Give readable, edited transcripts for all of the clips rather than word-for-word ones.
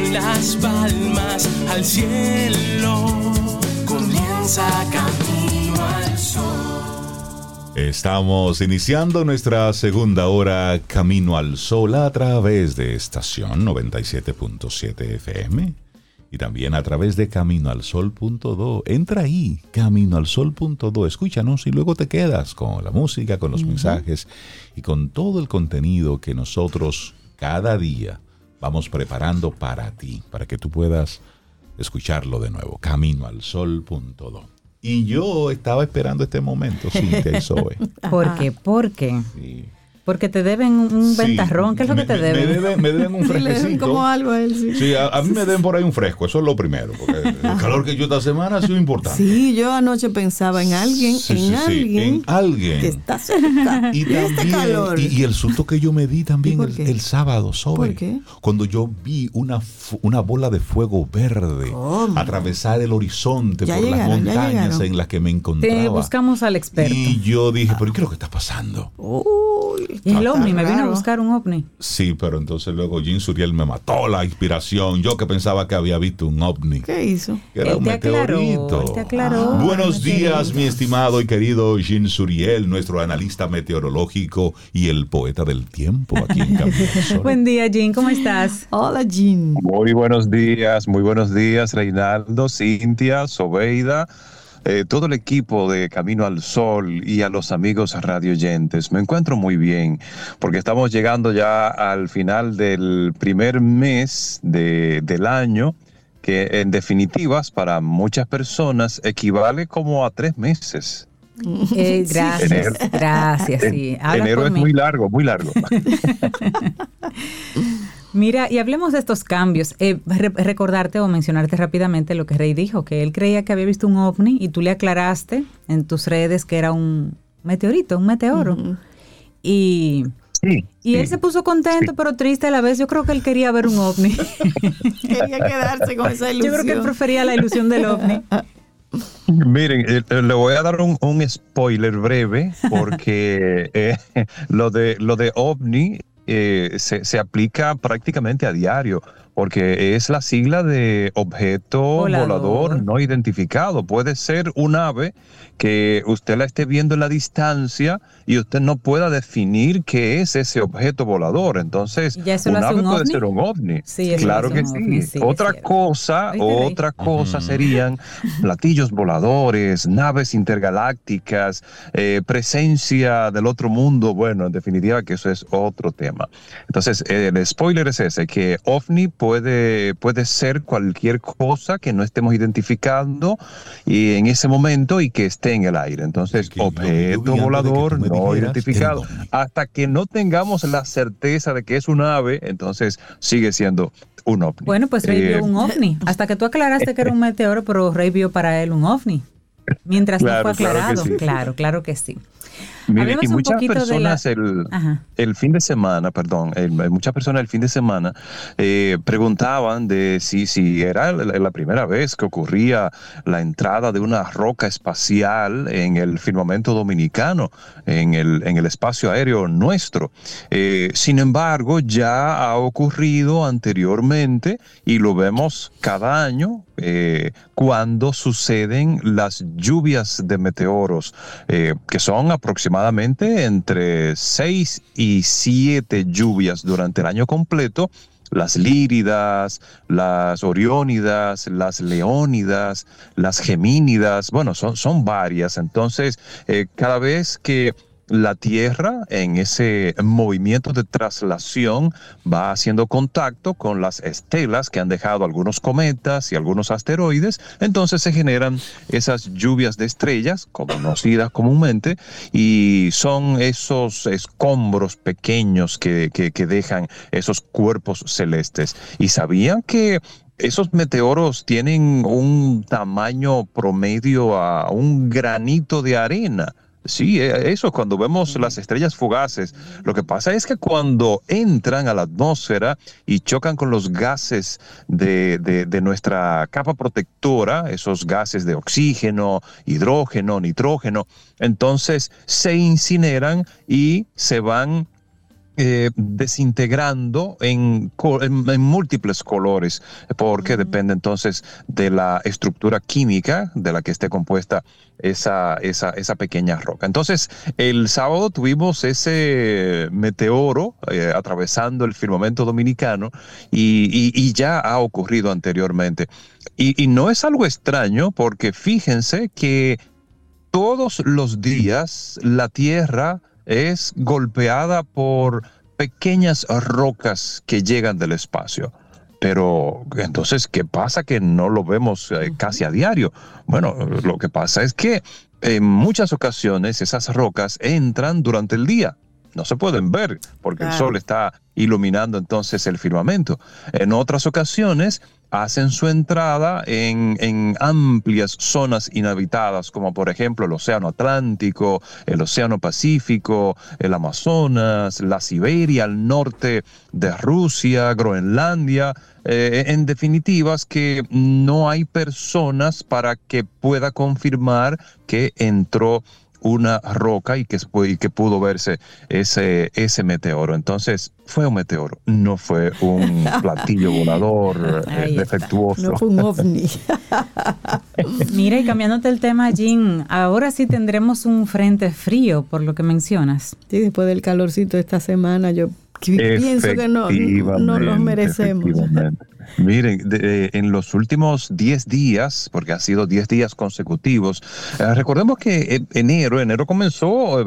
las palmas al cielo. Comienza Camino al Sol. Estamos iniciando nuestra segunda hora Camino al Sol a través de estación 97.7 FM y también a través de caminoalsol.do. Entra ahí, caminoalsol.do, escúchanos y luego te quedas con la música, con los mensajes y con todo el contenido que nosotros cada día vamos preparando para ti, para que tú puedas escucharlo de nuevo, caminoalsol.do. Y yo estaba esperando este momento, Cintia y Zoe. ¿Por qué? ¿Por qué? Sí. Porque te deben un ventarrón. ¿Qué es lo que te deben? Me deben un fresquecito. Le deben como algo a él, sí. Sí, a mí me deben por ahí un fresco, eso es lo primero, porque el calor que yo esta semana ha sido importante. Sí, yo anoche pensaba en alguien, en alguien que está cerca y de este calor. Y el susto que yo me di también el sábado, Zoe. ¿Por qué? Cuando yo vi una bola de fuego verde atravesar el horizonte por las montañas en las que me encontraba. Te buscamos al experto. Y yo dije, ¿pero qué es lo que está pasando? Y el ovni, me vino a buscar un ovni. Sí, pero entonces luego Jean Suriel me mató la inspiración. Yo que pensaba que había visto un ovni. ¿Qué hizo? Que era un meteorito. Él te aclaró. Buenos días, mi estimado y querido Jean Suriel, nuestro analista meteorológico y el poeta del tiempo aquí en Camino al Sol. Buen día, Jean, ¿cómo estás? Hola, Jean. Muy buenos días, Reinaldo, Cintia, Sobeida, todo el equipo de Camino al Sol y a los amigos radioyentes. Me encuentro muy bien porque estamos llegando ya al final del primer mes del año, que en definitivas para muchas personas equivale como a 3 meses. Gracias. Sí. Enero es muy largo. Mira, y hablemos de estos cambios. Recordarte o mencionarte rápidamente lo que Rey dijo, que él creía que había visto un ovni y tú le aclaraste en tus redes que era un meteorito, un meteoro. Uh-huh. Y él se puso contento, pero triste a la vez. Yo creo que él quería ver un ovni. Quería quedarse con esa ilusión. Yo creo que él prefería la ilusión del ovni. Miren, le voy a dar un spoiler breve porque lo de ovni se aplica prácticamente a diario, porque es la sigla de objeto volador no identificado. Puede ser un ave que usted la esté viendo en la distancia y usted no pueda definir qué es ese objeto volador. Entonces, un ave puede ser un ovni. Sí, claro que sí. Otra cosa serían platillos voladores, naves intergalácticas, presencia del otro mundo. Bueno, en definitiva que eso es otro tema. Entonces, el spoiler es ese, que ovni puede ser cualquier cosa que no estemos identificando y en ese momento y que esté en el aire. Entonces, objeto volador no identificado. Hasta que no tengamos la certeza de que es un ave, entonces sigue siendo un ovni. Bueno, pues Rey vio un ovni. Hasta que tú aclaraste que era un meteoro, pero Rey vio para él un ovni. Mientras no fue aclarado. Claro que sí. Mire, y muchas personas el fin de semana, preguntaban de si era la primera vez que ocurría la entrada de una roca espacial en el firmamento dominicano, en el espacio aéreo nuestro. Sin embargo, ya ha ocurrido anteriormente y lo vemos cada año cuando suceden las lluvias de meteoros, que son aproximadamente entre 6 y 7 lluvias durante el año completo. Las líridas, las oriónidas, las leónidas, las gemínidas, bueno, son varias. Entonces, cada vez que la Tierra, en ese movimiento de traslación, va haciendo contacto con las estelas que han dejado algunos cometas y algunos asteroides, entonces se generan esas lluvias de estrellas, conocidas comúnmente, y son esos escombros pequeños que dejan esos cuerpos celestes. ¿Y sabían que esos meteoros tienen un tamaño promedio a un granito de arena? Sí, eso cuando vemos las estrellas fugaces. Lo que pasa es que cuando entran a la atmósfera y chocan con los gases de nuestra capa protectora, esos gases de oxígeno, hidrógeno, nitrógeno, entonces se incineran y se van desintegrando en múltiples colores, porque depende entonces de la estructura química de la que esté compuesta esa pequeña roca. Entonces, el sábado tuvimos ese meteoro atravesando el firmamento dominicano y ya ha ocurrido anteriormente. Y no es algo extraño, porque fíjense que todos los días la Tierra es golpeada por pequeñas rocas que llegan del espacio. Pero entonces, ¿qué pasa que no lo vemos casi a diario? Bueno, lo que pasa es que en muchas ocasiones esas rocas entran durante el día. No se pueden ver porque el sol está iluminando entonces el firmamento. En otras ocasiones hacen su entrada en amplias zonas inhabitadas, como por ejemplo el Océano Atlántico, el Océano Pacífico, el Amazonas, la Siberia, al norte de Rusia, Groenlandia. En definitiva, es que no hay personas para que pueda confirmar que entró una roca y que pudo verse ese meteoro. Entonces, fue un meteoro, no fue un platillo volador defectuoso. No fue un ovni. Mira, y cambiándote el tema, Jean, ahora sí tendremos un frente frío, por lo que mencionas. Sí, después del calorcito de esta semana, yo pienso que no los merecemos. Miren, en los últimos 10 días, porque ha sido 10 días consecutivos, recordemos que enero comenzó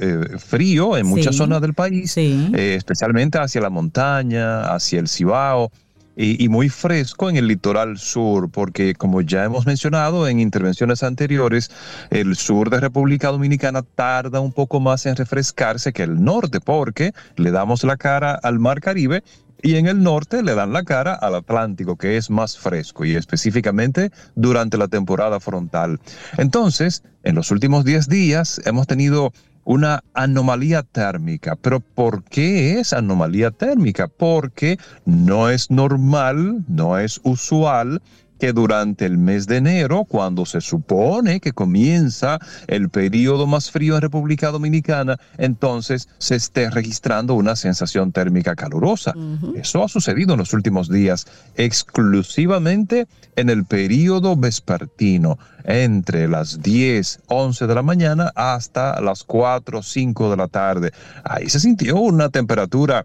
frío en muchas zonas del país, especialmente hacia la montaña, hacia el Cibao, y muy fresco en el litoral sur, porque como ya hemos mencionado en intervenciones anteriores, el sur de República Dominicana tarda un poco más en refrescarse que el norte, porque le damos la cara al Mar Caribe y en el norte le dan la cara al Atlántico, que es más fresco, y específicamente durante la temporada frontal. Entonces, en los últimos 10 días hemos tenido una anomalía térmica. ¿Pero por qué es anomalía térmica? Porque no es normal, no es usual que durante el mes de enero, cuando se supone que comienza el periodo más frío en República Dominicana, entonces se esté registrando una sensación térmica calurosa. Eso ha sucedido en los últimos días, exclusivamente en el periodo vespertino, entre las 10, 11 de la mañana hasta las 4, 5 de la tarde. Ahí se sintió una temperatura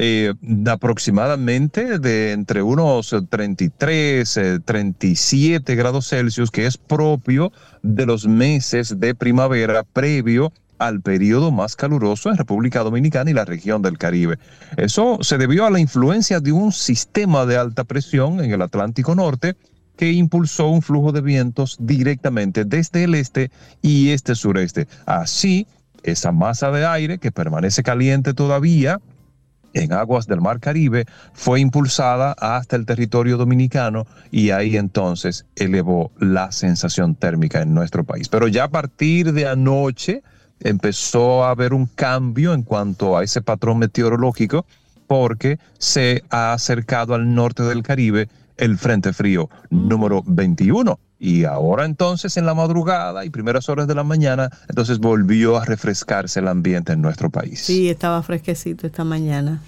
aproximadamente de entre unos 33, 37 grados Celsius, que es propio de los meses de primavera previo al periodo más caluroso en República Dominicana y la región del Caribe. Eso se debió a la influencia de un sistema de alta presión en el Atlántico Norte que impulsó un flujo de vientos directamente desde el este y sureste. Así, esa masa de aire que permanece caliente todavía en aguas del Mar Caribe fue impulsada hasta el territorio dominicano y ahí entonces elevó la sensación térmica en nuestro país. Pero ya a partir de anoche empezó a haber un cambio en cuanto a ese patrón meteorológico, porque se ha acercado al norte del Caribe el Frente Frío número 21. Y ahora entonces en la madrugada y primeras horas de la mañana, entonces volvió a refrescarse el ambiente en nuestro país. Sí, estaba fresquecito esta mañana.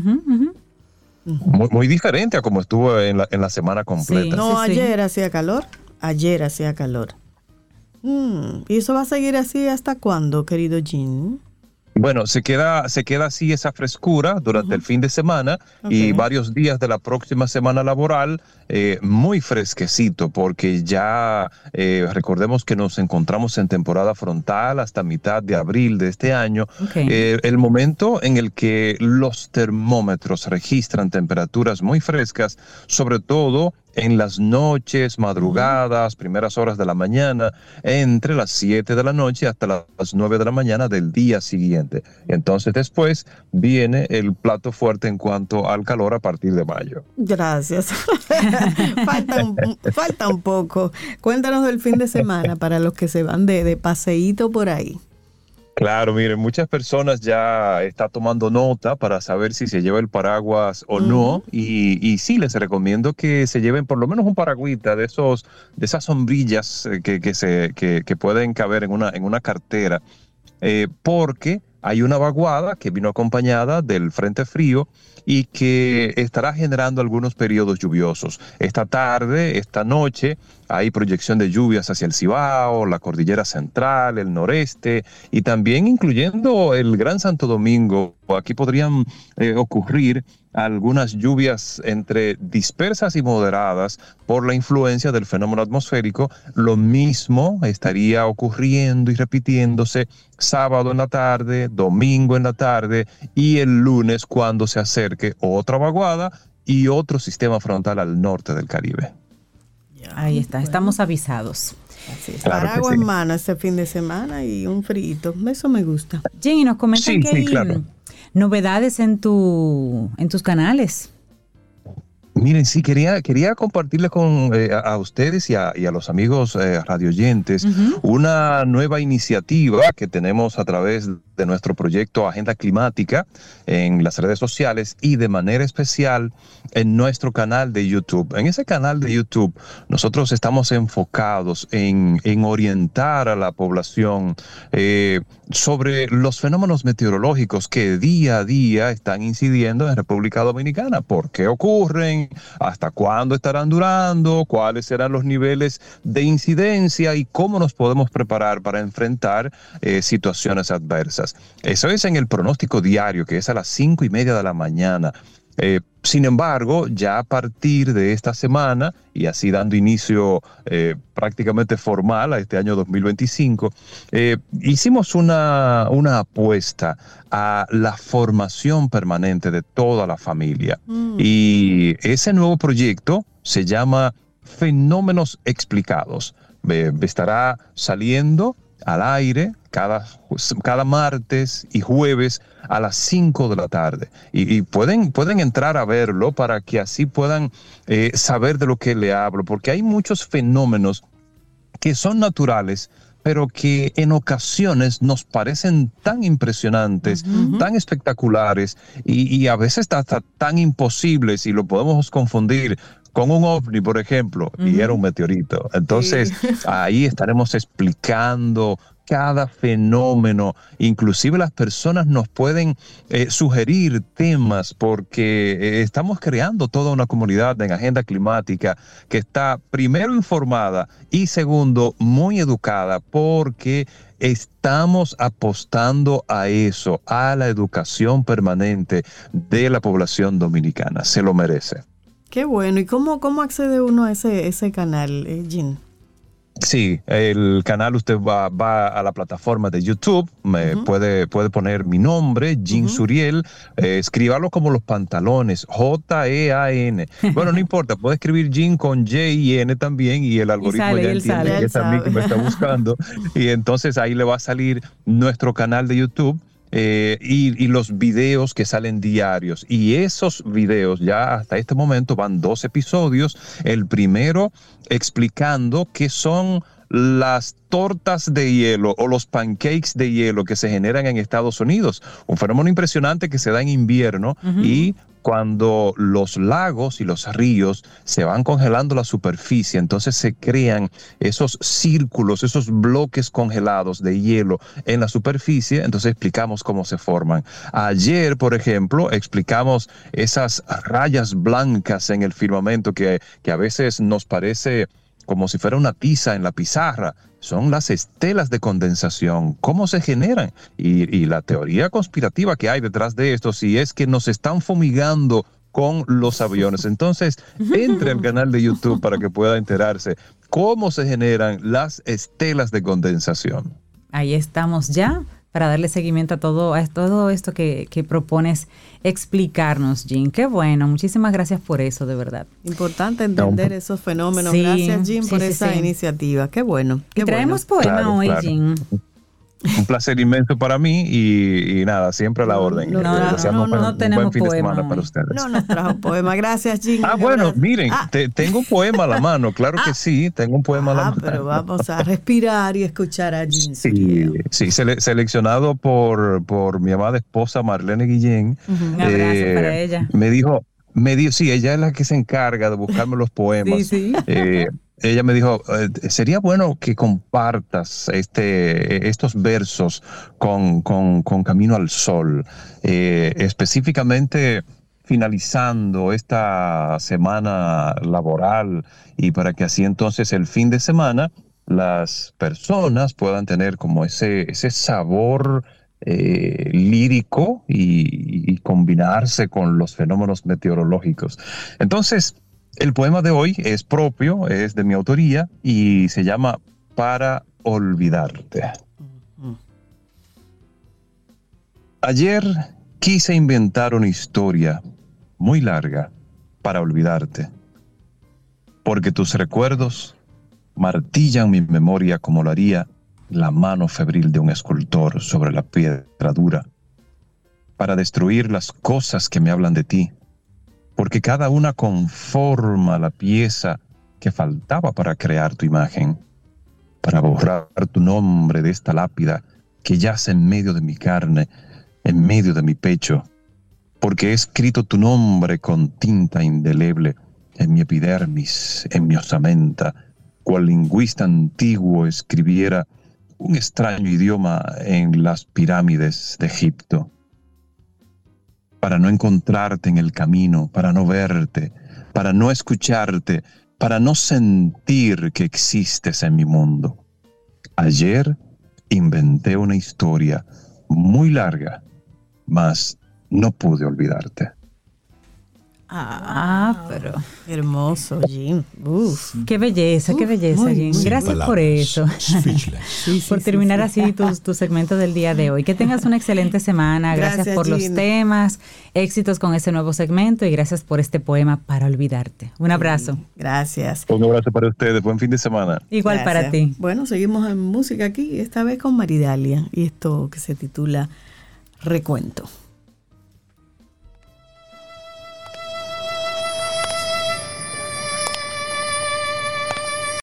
Muy diferente a como estuvo en la semana completa. Sí. No, ayer hacía calor. Ayer hacía calor. ¿Y eso va a seguir así hasta cuándo, querido Jean? Bueno, se queda así esa frescura durante el fin de semana y varios días de la próxima semana laboral, muy fresquecito, porque ya recordemos que nos encontramos en temporada frontal hasta mitad de abril de este año, el momento en el que los termómetros registran temperaturas muy frescas, sobre todo en las noches, madrugadas, primeras horas de la mañana, entre las 7 de la noche hasta las 9 de la mañana del día siguiente. Entonces después viene el plato fuerte en cuanto al calor a partir de mayo. Gracias. Falta un poco. Cuéntanos del fin de semana para los que se van de paseíto por ahí. Claro, miren, muchas personas ya están tomando nota para saber si se lleva el paraguas o no, y sí, les recomiendo que se lleven por lo menos un paragüita de esas sombrillas que pueden caber en una cartera, porque hay una vaguada que vino acompañada del frente frío y que estará generando algunos periodos lluviosos. Esta tarde, esta noche, hay proyección de lluvias hacia el Cibao, la Cordillera Central, el noreste y también incluyendo el Gran Santo Domingo. Aquí podrían ocurrir algunas lluvias entre dispersas y moderadas por la influencia del fenómeno atmosférico. Lo mismo estaría ocurriendo y repitiéndose sábado en la tarde, domingo en la tarde y el lunes cuando se acerque otra vaguada y otro sistema frontal al norte del Caribe. Ahí está, estamos avisados. Así es. Claro Paraguas que sí. en mano este fin de semana y un frito. Eso me gusta. Jenny, nos comentan Sí, que sí, hay claro. novedades en tus canales. Miren, sí, quería compartirles a ustedes y a los amigos radioyentes una nueva iniciativa que tenemos a través de nuestro proyecto Agenda Climática en las redes sociales y de manera especial en nuestro canal de YouTube. En ese canal de YouTube nosotros estamos enfocados en orientar a la población sobre los fenómenos meteorológicos que día a día están incidiendo en República Dominicana. ¿Por qué ocurren? ¿Hasta cuándo estarán durando? ¿Cuáles serán los niveles de incidencia? ¿Y cómo nos podemos preparar para enfrentar situaciones adversas? Eso es en el pronóstico diario, que es a las 5:30 de la mañana. Sin embargo, ya a partir de esta semana, y así dando inicio prácticamente formal a este año 2025, hicimos una apuesta a la formación permanente de toda la familia. Y ese nuevo proyecto se llama Fenómenos Explicados. Estará saliendo al aire cada martes y jueves a las 5 de la tarde. Y pueden entrar a verlo para que así puedan saber de lo que le hablo, porque hay muchos fenómenos que son naturales, pero que en ocasiones nos parecen tan impresionantes, tan espectaculares y a veces hasta tan imposibles, y lo podemos confundir con un ovni, por ejemplo, y era un meteorito. Entonces, ahí estaremos explicando cada fenómeno. Inclusive las personas nos pueden sugerir temas, porque estamos creando toda una comunidad en Agenda Climática que está, primero, informada y segundo, muy educada, porque estamos apostando a eso, a la educación permanente de la población dominicana. Se lo merece. Qué bueno. ¿Y cómo accede uno a ese canal, Jean? Sí, el canal usted va a la plataforma de YouTube, puede poner mi nombre, Jean Suriel, escríbalo como los pantalones, Jean. Bueno, no importa, puede escribir Jean con J y N también, y el algoritmo ya entiende que es a mí que me está buscando. Y entonces ahí le va a salir nuestro canal de YouTube. Y los videos que salen diarios, y esos videos ya hasta este momento van 2 episodios. El primero explicando qué son las tortas de hielo o los pancakes de hielo que se generan en Estados Unidos, un fenómeno impresionante que se da en invierno y cuando los lagos y los ríos se van congelando la superficie, entonces se crean esos círculos, esos bloques congelados de hielo en la superficie. Entonces explicamos cómo se forman. Ayer, por ejemplo, explicamos esas rayas blancas en el firmamento que a veces nos parece como si fuera una tiza en la pizarra. Son las estelas de condensación, cómo se generan, y la teoría conspirativa que hay detrás de esto, si es que nos están fumigando con los aviones. Entonces, entre al canal de YouTube para que pueda enterarse cómo se generan las estelas de condensación. Ahí estamos ya para darle seguimiento a todo esto que propones explicarnos, Jean. Qué bueno, muchísimas gracias por eso, de verdad. Importante entender esos fenómenos. Sí, gracias, Jean, por sí, esa sí. iniciativa. Qué bueno. Y traemos poema hoy, Jean. Un placer inmenso para mí y nada, siempre a la orden. No tenemos buen fin de poema semana hoy. para ustedes. No nos trajo poema. Gracias, Jean. Bueno, miren, tengo un poema a la mano, claro que sí, tengo un poema a la mano. Pero vamos a respirar y escuchar a Jean. Sí, seleccionado por mi amada esposa Marlene Guillén. Un abrazo para ella. Me dijo, sí, ella es la que se encarga de buscarme los poemas. Sí. ella me dijo, sería bueno que compartas estos versos con Camino al Sol, específicamente finalizando esta semana laboral, y para que así entonces el fin de semana las personas puedan tener como ese sabor lírico y combinarse con los fenómenos meteorológicos. Entonces, el poema de hoy es propio, es de mi autoría y se llama Para olvidarte. Ayer quise inventar una historia muy larga para olvidarte, porque tus recuerdos martillan mi memoria como lo haría la mano febril de un escultor sobre la piedra dura, para destruir las cosas que me hablan de ti, porque cada una conforma la pieza que faltaba para crear tu imagen, para borrar tu nombre de esta lápida que yace en medio de mi carne, en medio de mi pecho, porque he escrito tu nombre con tinta indeleble en mi epidermis, en mi osamenta, cual lingüista antiguo escribiera un extraño idioma en las pirámides de Egipto. Para no encontrarte en el camino, para no verte, para no escucharte, para no sentir que existes en mi mundo. Ayer inventé una historia muy larga, mas no pude olvidarte. Pero hermoso, Jim. Qué belleza, Jim. Gracias por eso. Por terminar así tu segmento del día de hoy. Que tengas una excelente semana. Gracias por Jim. los temas. Éxitos con ese nuevo segmento y gracias por este poema Para olvidarte. Un abrazo. Gracias. Un abrazo para ustedes. Buen fin de semana. Igual Gracias. para ti. Bueno, seguimos en música aquí, esta vez con Maridalia y esto que se titula Recuento.